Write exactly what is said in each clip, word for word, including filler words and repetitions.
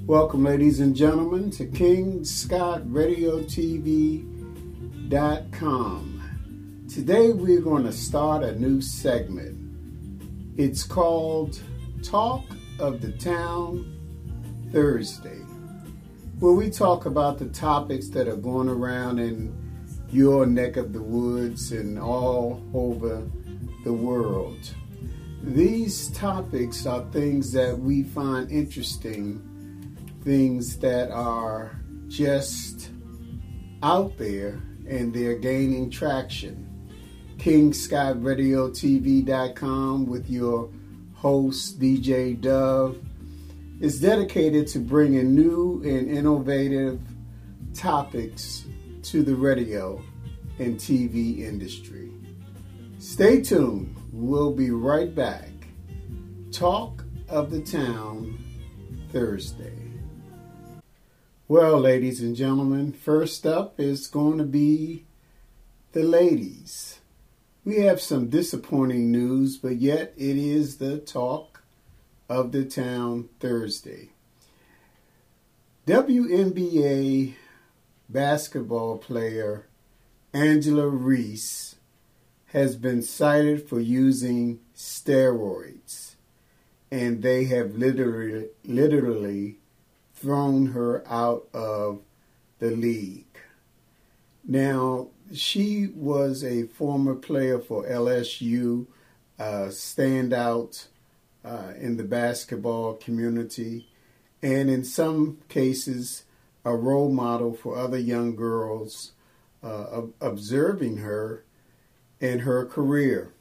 Welcome, ladies and gentlemen, to King Scott Radio T V dot com. Today we're going to start a new segment. It's called Talk of the Town Thursday, where we talk about the topics that are going around in your neck of the woods and all over the world. These topics are things that we find interesting, things that are just out there and they're gaining traction. King Scott Radio T V dot com with your host D J Dove is dedicated to bringing new and innovative topics to the radio and T V industry. Stay tuned. We'll be right back. Talk of the Town Thursday. Well, ladies and gentlemen, first up is going to be the ladies. We have some disappointing news, but yet it is the Talk of the Town Thursday. W N B A basketball player Angela Reese has been cited for using steroids, and they have literally, literally thrown her out of the league. Now, she was a former player for L S U, uh, standout uh, in the basketball community, and in some cases, a role model for other young girls uh, observing her and her career.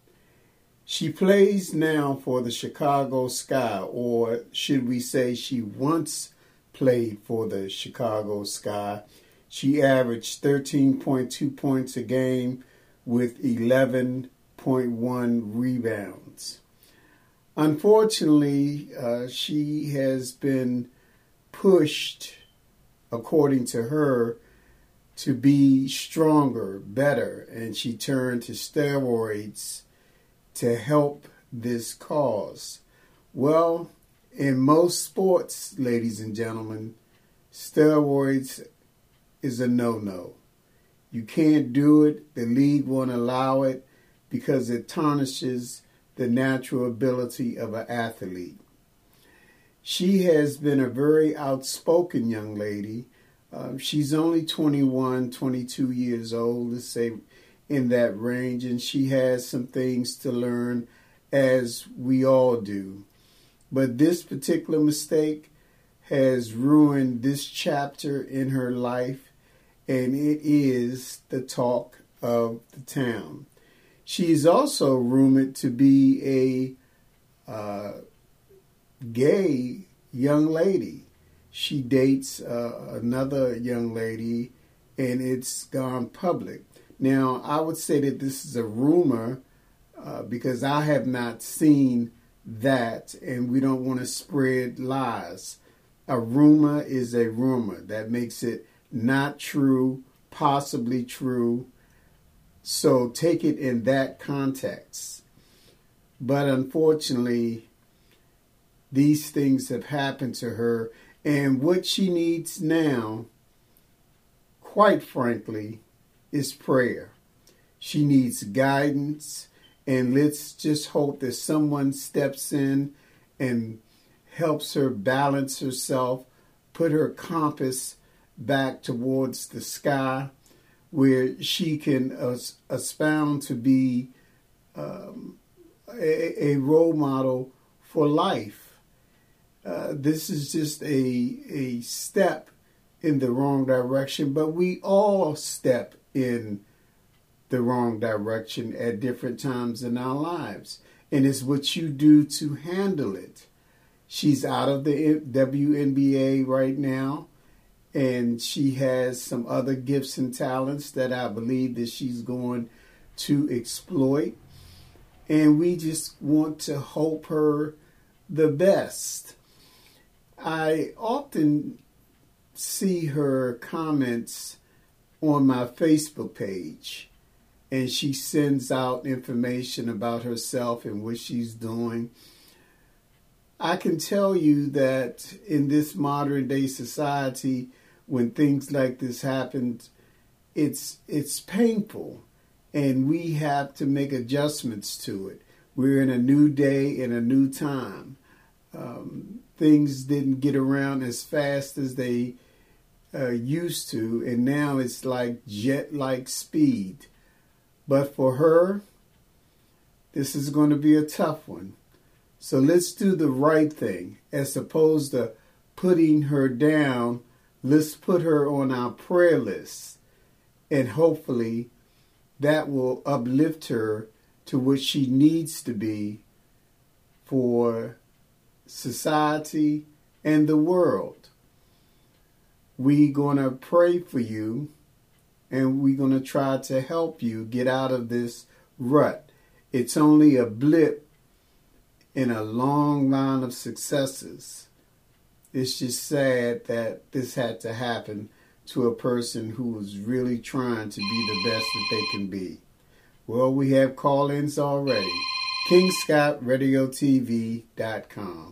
She plays now for the Chicago Sky, or should we say she once played for the Chicago Sky. She averaged thirteen point two points a game with eleven point one rebounds. Unfortunately, uh, she has been pushed, according to her, to be stronger, better, and she turned to steroids to help this cause. Well, in most sports, ladies and gentlemen, steroids is a no-no. You can't do it. The league won't allow it because it tarnishes the natural ability of an athlete. She has been a very outspoken young lady. Um, she's only twenty-one, twenty-two years old, let's say in that range, and she has some things to learn, as we all do. But this particular mistake has ruined this chapter in her life, and it is the talk of the town. She is also rumored to be a uh, gay young lady. She dates uh, another young lady, and it's gone public. Now, I would say that this is a rumor uh, because I have not seen that, and we don't want to spread lies. A rumor is a rumor. That makes it not true, possibly true. So take it in that context. But unfortunately, these things have happened to her. And what she needs now, quite frankly, is prayer. She needs guidance. And let's just hope that someone steps in and helps her balance herself, put her compass back towards the sky, where she can as- aspire to be um, a, a role model for life. Uh, this is just a, a step in the wrong direction, but we all step in the wrong direction at different times in our lives. And it's what you do to handle it. She's out of the W N B A right now, and she has some other gifts and talents that I believe that she's going to exploit. And we just want to hope her the best. I often see her comments on my Facebook page, and she sends out information about herself and what she's doing. I can tell you that in this modern day society, when things like this happen, it's it's painful, and we have to make adjustments to it. We're in a new day, in a new time. Um, things didn't get around as fast as they uh, used to, and now it's like jet-like speed. But for her, this is going to be a tough one. So let's do the right thing. As opposed to putting her down, let's put her on our prayer list. And hopefully that will uplift her to what she needs to be for society and the world. We're going to pray for you, and we're going to try to help you get out of this rut. It's only a blip in a long line of successes. It's just sad that this had to happen to a person who was really trying to be the best that they can be. Well, we have call-ins already. King Scott Radio T V dot com.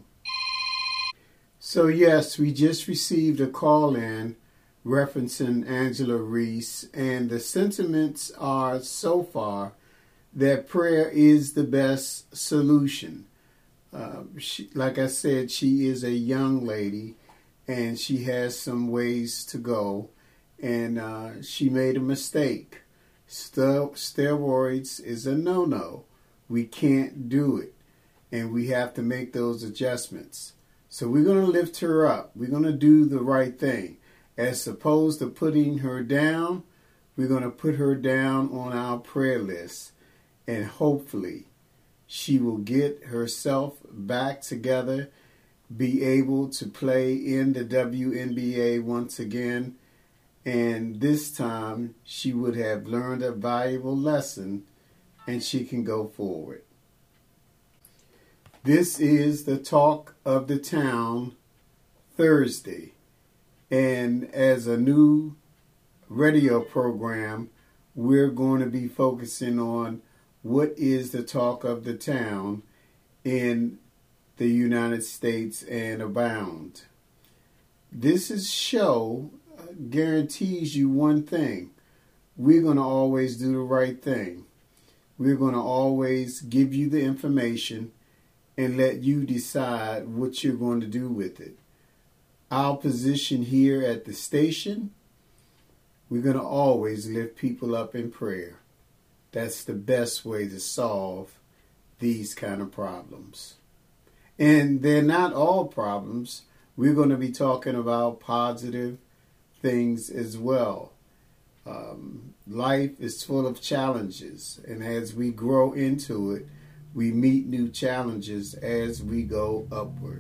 So yes, we just received a call-in referencing Angela Reese, and the sentiments are so far that prayer is the best solution. Uh, she, like I said, she is a young lady, and she has some ways to go, and uh, she made a mistake. St- steroids is a no-no. We can't do it, and we have to make those adjustments. So we're going to lift her up. We're going to do the right thing. As opposed to putting her down, we're going to put her down on our prayer list, and hopefully she will get herself back together, be able to play in the W N B A once again, and this time she would have learned a valuable lesson, and she can go forward. This is the Talk of the Town Thursday, and as a new radio program, we're going to be focusing on what is the talk of the town in the United States and abound. This is show guarantees you one thing. We're going to always do the right thing. We're going to always give you the information and let you decide what you're going to do with it. Our position here at the station, we're going to always lift people up in prayer. That's the best way to solve these kind of problems. And they're not all problems. We're going to be talking about positive things as well. Um, life is full of challenges, and as we grow into it, we meet new challenges as we go upward.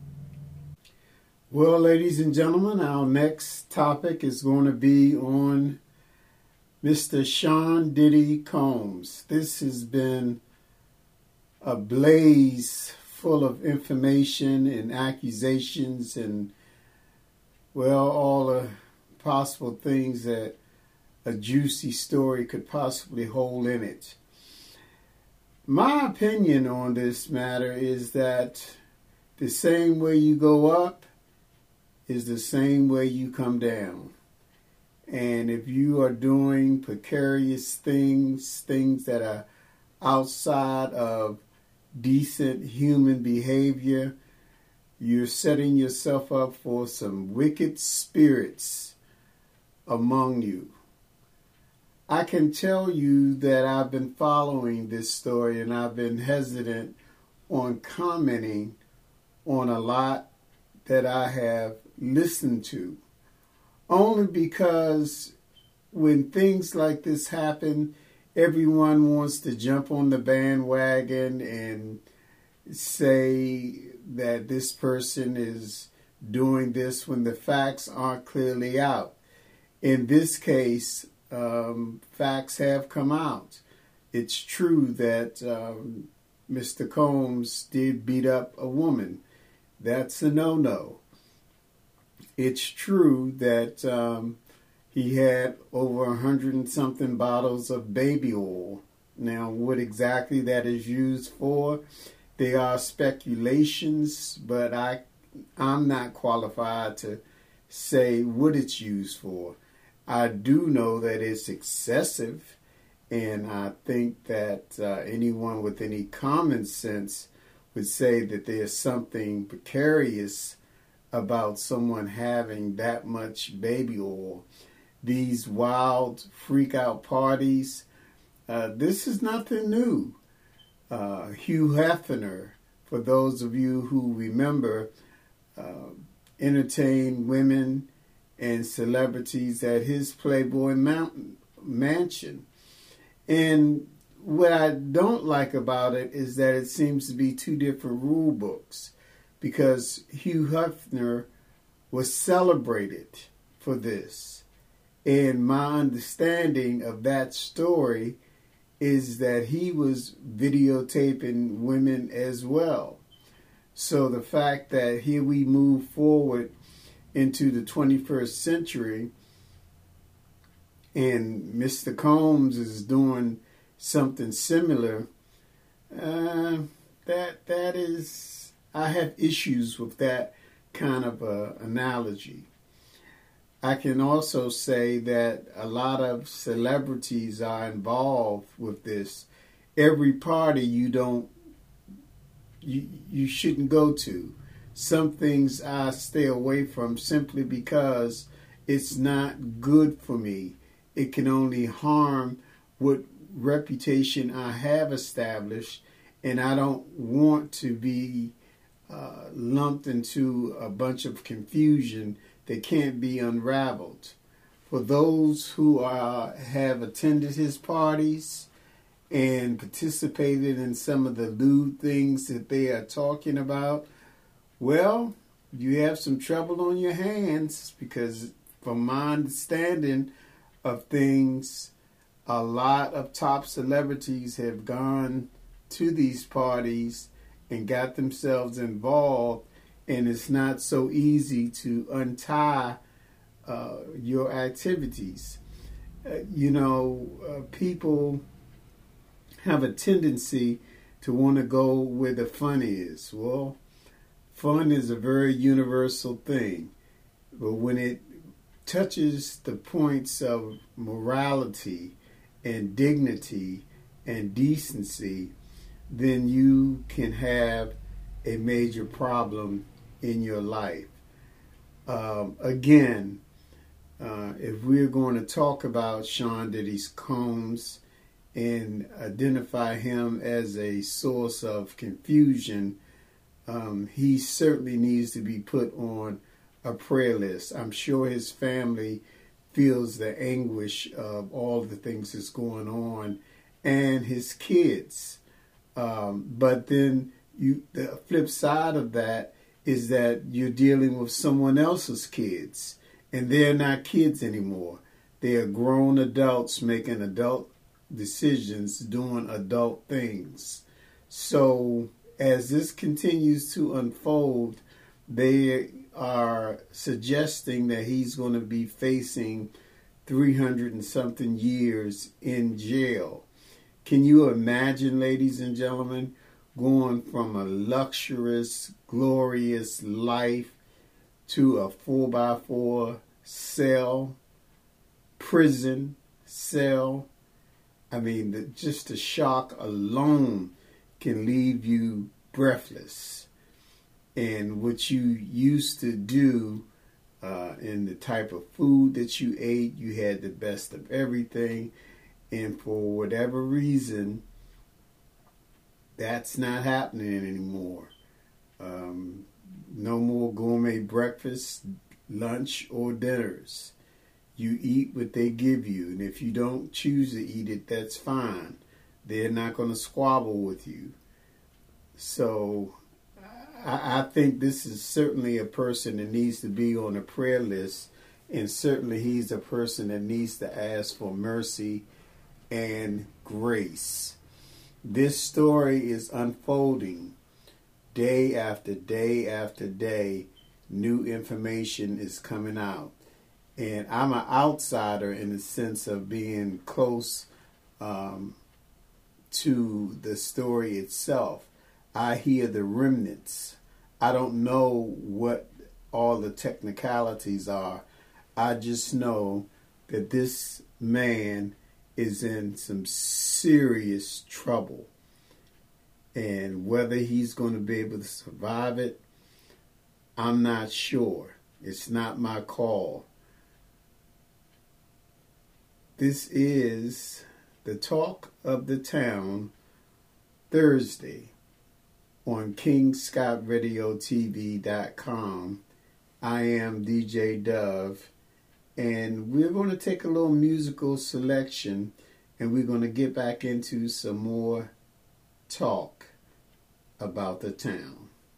Well, ladies and gentlemen, our next topic is going to be on Mister Sean Diddy Combs. This has been a blaze full of information and accusations and, well, all the possible things that a juicy story could possibly hold in it. My opinion on this matter is that the same way you go up is the same way you come down. And if you are doing precarious things, things that are outside of decent human behavior, you're setting yourself up for some wicked spirits among you. I can tell you that I've been following this story, and I've been hesitant on commenting on a lot that I have listened to. Only because when things like this happen, everyone wants to jump on the bandwagon and say that this person is doing this when the facts aren't clearly out. In this case, um, facts have come out. It's true that um, Mister Combs did beat up a woman. That's a no-no. It's true that um, he had over a hundred and something bottles of baby oil. Now, what exactly that is used for, They are speculations, but I, I'm not qualified to say what it's used for. I do know that it's excessive, and I think that uh, anyone with any common sense would say that there's something precarious about someone having that much baby oil. These wild freak out parties, uh, this is nothing new. Uh, Hugh Hefner, for those of you who remember, uh, entertained women and celebrities at his Playboy Mountain mansion. And what I don't like about it is that it seems to be two different rule books, because Hugh Hefner was celebrated for this. And my understanding of that story is that he was videotaping women as well. So the fact that here we move forward into the twenty-first century and Mister Combs is doing something similar, uh, that that is, I have issues with that kind of uh, analogy. I can also say that a lot of celebrities are involved with this. Every party you don't, you, you shouldn't go to. Some things I stay away from simply because it's not good for me. It can only harm what reputation I have established, and I don't want to be uh, lumped into a bunch of confusion that can't be unraveled. For those who are, have attended his parties and participated in some of the lewd things that they are talking about, well, you have some trouble on your hands, because from my understanding of things, a lot of top celebrities have gone to these parties and got themselves involved, and it's not so easy to untie uh, your activities. Uh, you know, uh, people have a tendency to want to go where the fun is. Well, fun is a very universal thing, but when it touches the points of morality and dignity and decency, then you can have a major problem in your life. Um, again, uh, if we're going to talk about Sean Diddy Combs and identify him as a source of confusion, um, he certainly needs to be put on a prayer list. I'm sure his family feels the anguish of all the things that's going on, and his kids. Um, but then you, the flip side of that is that you're dealing with someone else's kids, and they're not kids anymore. They are grown adults making adult decisions, doing adult things. So as this continues to unfold, they are suggesting that he's going to be facing three hundred and something years in jail. Can you imagine, ladies and gentlemen, going from a luxurious, glorious life to a four by four cell, prison cell? I mean, the, just the shock alone can leave you breathless. And what you used to do uh, and the type of food that you ate, you had the best of everything. And for whatever reason, that's not happening anymore. Um, no more gourmet breakfast, lunch, or dinners. You eat what they give you. And if you don't choose to eat it, that's fine. They're not going to squabble with you. So I, I think this is certainly a person that needs to be on a prayer list. And certainly he's a person that needs to ask for mercy and grace. This story is unfolding day after day after day. New information is coming out. And I'm an outsider in the sense of being close um, to the story itself. I hear the remnants. I don't know what all the technicalities are. I just know that this man is in some serious trouble. And whether he's going to be able to survive it, I'm not sure. It's not my call. This is the Talk of the Town Thursday on King Scott Radio T V dot com. I am D J Dove, and we're going to take a little musical selection, and we're going to get back into some more talk about the town.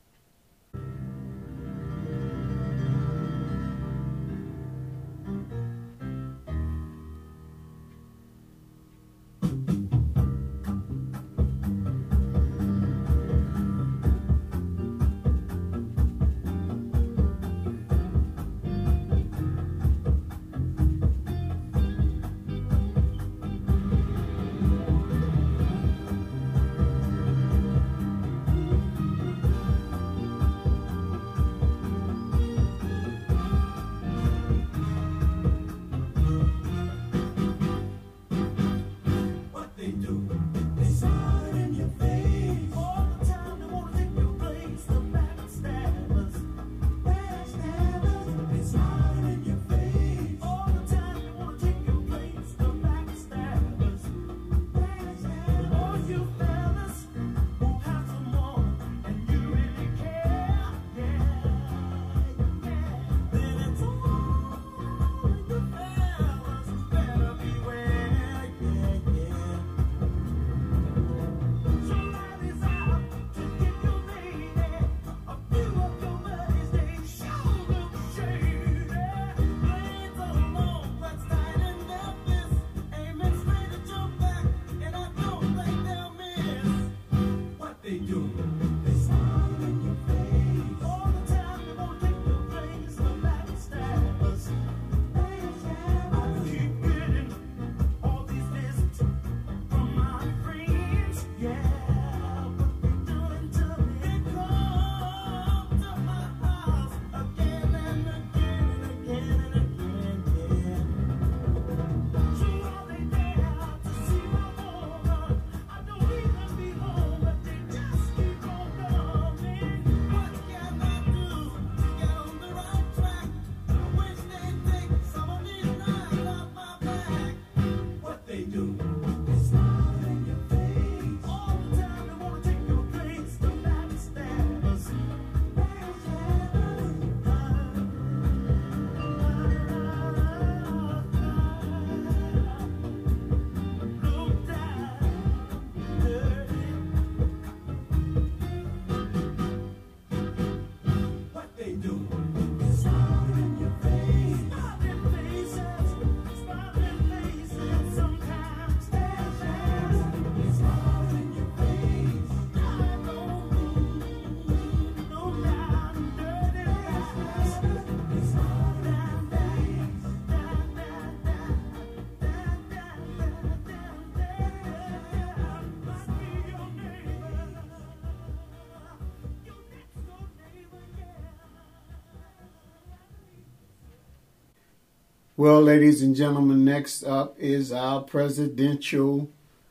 Well, ladies and gentlemen, next up is our presidential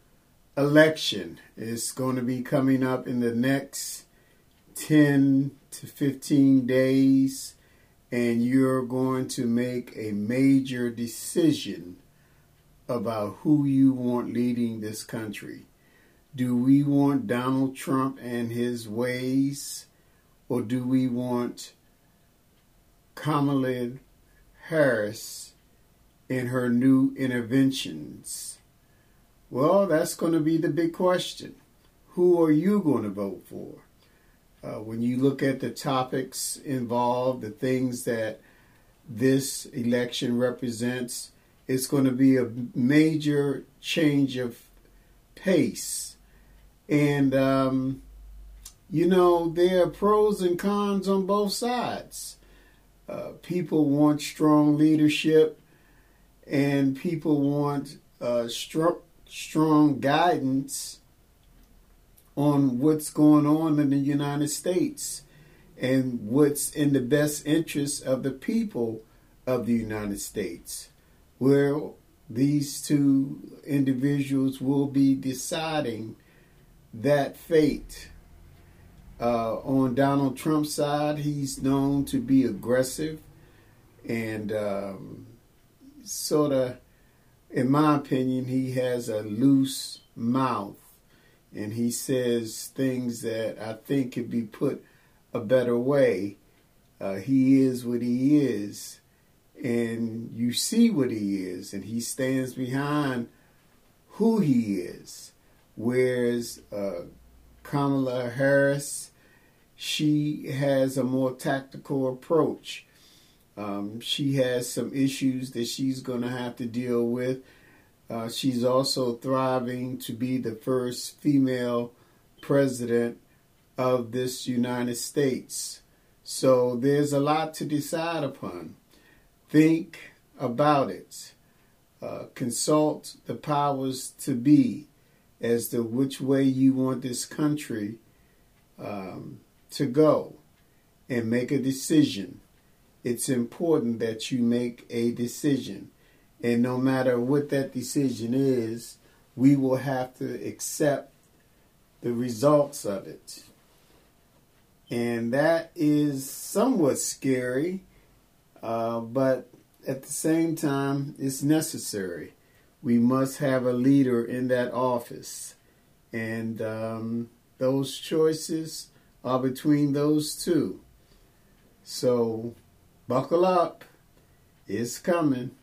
election. It's going to be coming up in the next ten to fifteen days, and you're going to make a major decision about who you want leading this country. Do we want Donald Trump and his ways, or do we want Kamala Harris and her new interventions? Well, that's going to be the big question. Who are you going to vote for? Uh, when you look at the topics involved, the things that this election represents, it's going to be a major change of pace. And, um, you know, there are pros and cons on both sides. Uh, people want strong leadership, and people want uh, str- strong guidance on what's going on in the United States and what's in the best interest of the people of the United States. Well, these two individuals will be deciding that fate. Uh, on Donald Trump's side, he's known to be aggressive and um, sort of, in my opinion, he has a loose mouth. And he says things that I think could be put a better way. Uh, he is what he is. And you see what he is. And he stands behind who he is. Whereas uh, Kamala Harris, she has a more tactical approach. Um, she has some issues that she's going to have to deal with. Uh, she's also thriving to be the first female president of this United States. So there's a lot to decide upon. Think about it. Uh, consult the powers to be as to which way you want this country um, to go, and make a decision. It's important that you make a decision. And no matter what that decision is, we will have to accept the results of it. And that is somewhat scary, uh, but at the same time, it's necessary. We must have a leader in that office. And um, those choices are between those two. So buckle up. It's coming.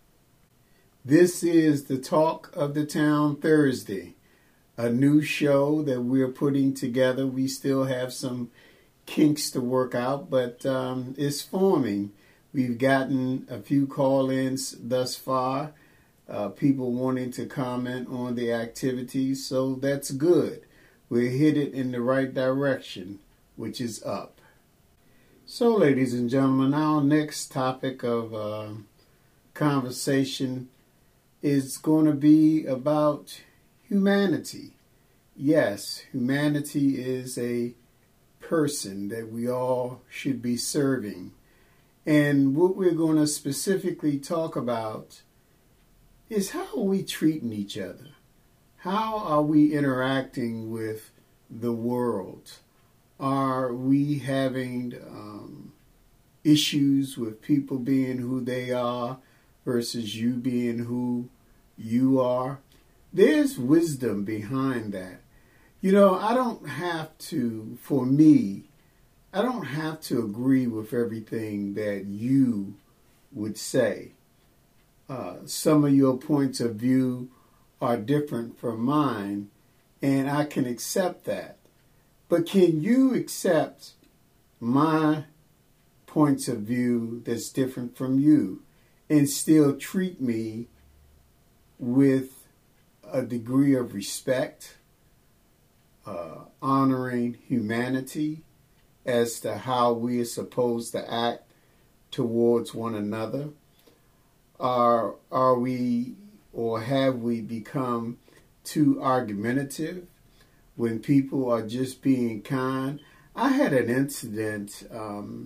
This is the Talk of the Town Thursday, a new show that we're putting together. We still have some kinks to work out, but um, it's forming. We've gotten a few call-ins thus far, uh, people wanting to comment on the activities, so that's good. We're headed in the right direction, which is up. So, ladies and gentlemen, our next topic of uh, conversation is going to be about humanity. Yes, humanity is a person that we all should be serving. And what we're going to specifically talk about is how are we treating each other? How are we interacting with the world? Are we having um, issues with people being who they are versus you being who you are? There's wisdom behind that. You know, I don't have to, for me, I don't have to agree with everything that you would say. Uh, some of your points of view are different from mine, and I can accept that. But can you accept my points of view that's different from you and still treat me with a degree of respect, uh, honoring humanity as to how we are supposed to act towards one another? Are, are we or have we become too argumentative when people are just being kind? I had an incident um,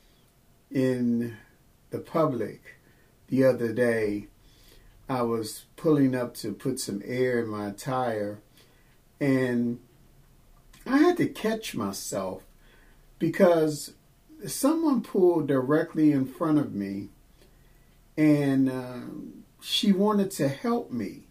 in the public the other day. I was pulling up to put some air in my tire, and I had to catch myself because someone pulled directly in front of me, and uh, she wanted to help me.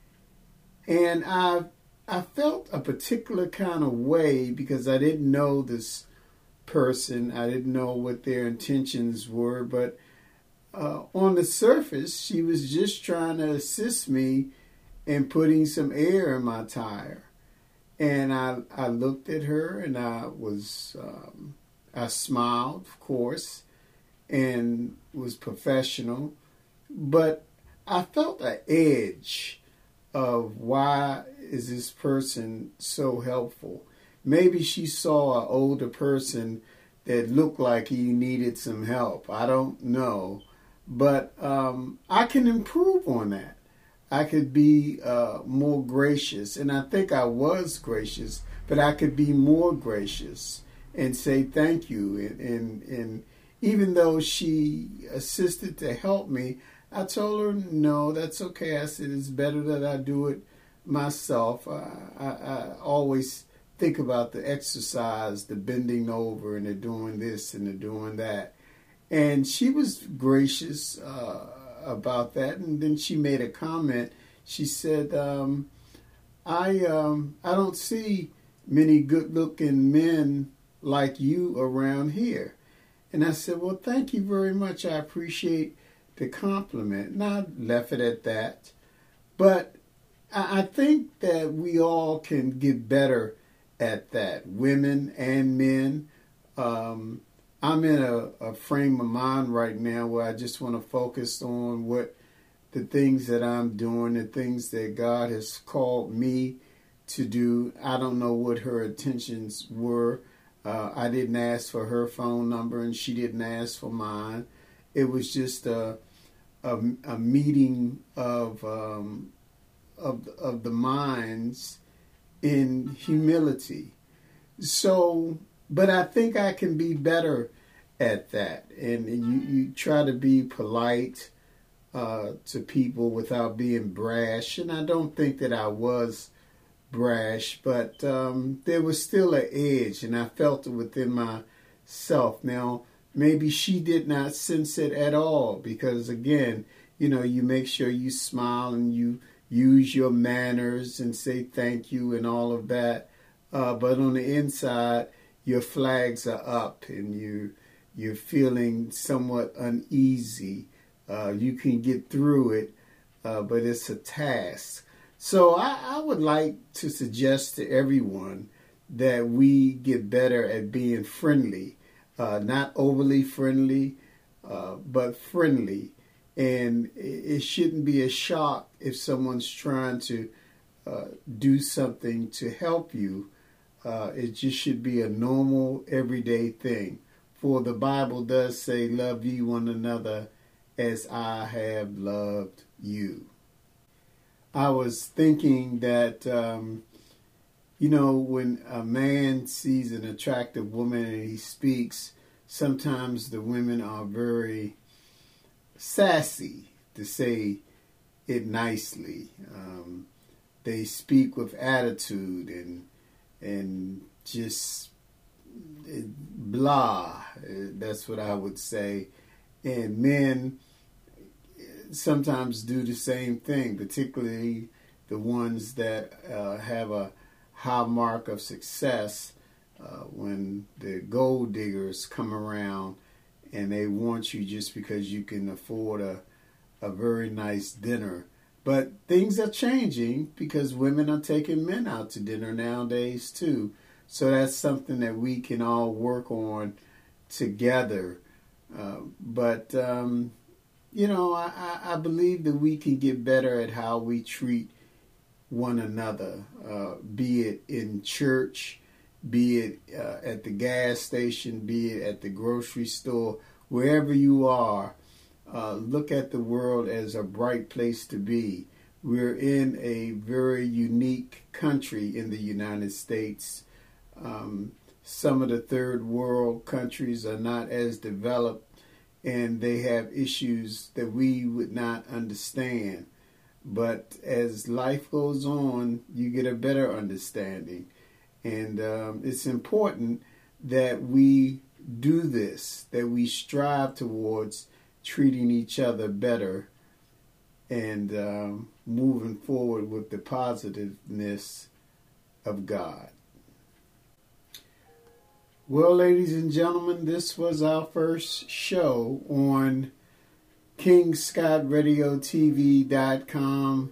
And I I felt a particular kind of way because I didn't know this person. I didn't know what their intentions were, but uh, on the surface, she was just trying to assist me in putting some air in my tire. And I, I looked at her, and I was, um, I smiled, of course, and was professional. But I felt an edge of why is this person so helpful. Maybe she saw an older person that looked like he needed some help. I don't know. But um, I can improve on that. I could be uh, more gracious. And I think I was gracious, but I could be more gracious and say thank you. And, and, and even though she assisted to help me, I told her, no, that's okay. I said, it's better that I do it myself. I, I, I always think about the exercise, the bending over, and the doing this and the doing that. And she was gracious uh, about that. And then she made a comment. She said, um, I, um, I don't see many good-looking men like you around here. And I said, well, thank you very much. I appreciate the compliment. And I left it at that. But I think that we all can get better at that, women and men. Um, I'm in a, a frame of mind right now where I just want to focus on what the things that I'm doing, the things that God has called me to do. I don't know what her intentions were. Uh, I didn't ask for her phone number, and she didn't ask for mine. It was just a a, a meeting of um, of of the minds in humility. So, but I think I can be better at that. And you, you try to be polite uh, to people without being brash. And I don't think that I was brash, but um, there was still an edge, and I felt it within myself. Now, maybe she did not sense it at all, because again, you know, you make sure you smile and you use your manners and say thank you and all of that. Uh, but on the inside, your flags are up and you, you're feeling somewhat uneasy. Uh, you can get through it, uh, but it's a task. So I, I would like to suggest to everyone that we get better at being friendly, uh, not overly friendly, uh, but friendly. And it shouldn't be a shock if someone's trying to uh, do something to help you. Uh, it just should be a normal, everyday thing. For the Bible does say, love ye one another as I have loved you. I was thinking that, um, you know, when a man sees an attractive woman and he speaks, sometimes the women are very sassy, to say it nicely. Um, they speak with attitude and and just blah. That's what I would say. And men sometimes do the same thing, particularly the ones that uh, have a high mark of success. Uh, when the gold diggers come around and they want you just because you can afford a, a very nice dinner. But things are changing because women are taking men out to dinner nowadays too. So that's something that we can all work on together. Uh, but, um, you know, I, I believe that we can get better at how we treat one another, uh, be it in church, be it uh, at the gas station, be it at the grocery store, wherever you are. Uh, look at the world as a bright place to be. We're in a very unique country in the United States. Um, some of the third world countries are not as developed, and they have issues that we would not understand. But as life goes on, you get a better understanding. And um, it's important that we do this, that we strive towards treating each other better and um, moving forward with the positiveness of God. Well, ladies and gentlemen, this was our first show on King Scott Radio T V dot com.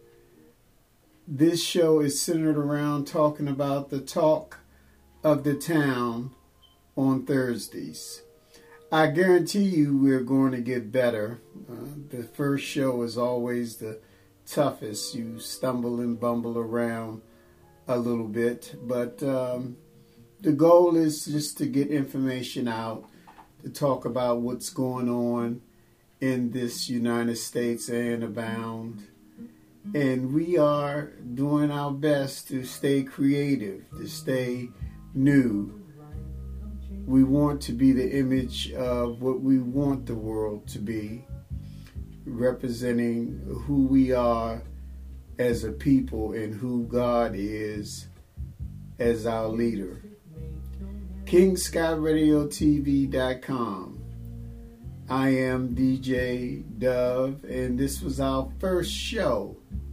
This show is centered around talking about the talk of the town on Thursdays. I guarantee you we're going to get better. Uh, the first show is always the toughest. You stumble and bumble around a little bit. But um, the goal is just to get information out, to talk about what's going on in this United States and abound. And we are doing our best to stay creative, to stay new. We want to be the image of what we want the world to be, representing who we are as a people and who God is as our leader. King Sky Radio T V dot com. I am D J Dove, and this was our first show.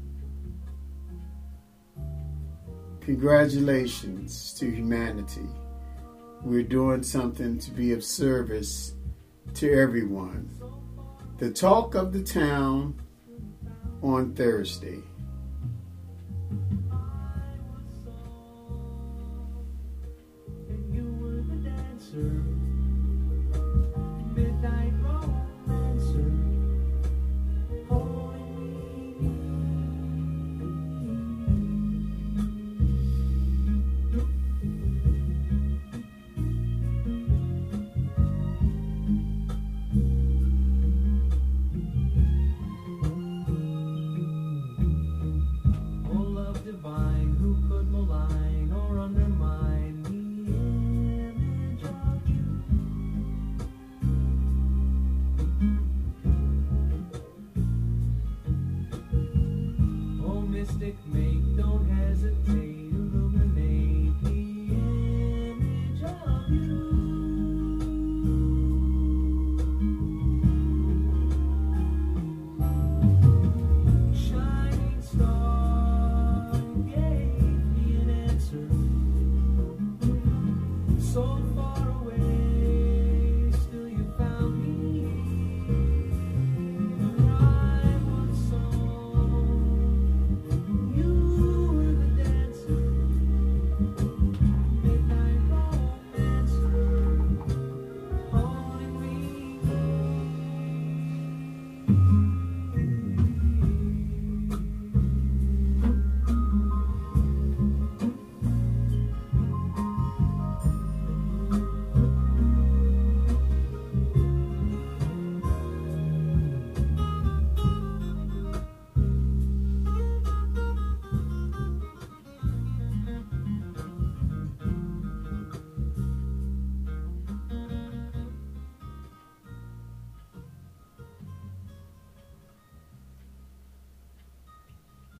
Congratulations to humanity. We're doing something to be of service to everyone. The talk of the town on Thursday.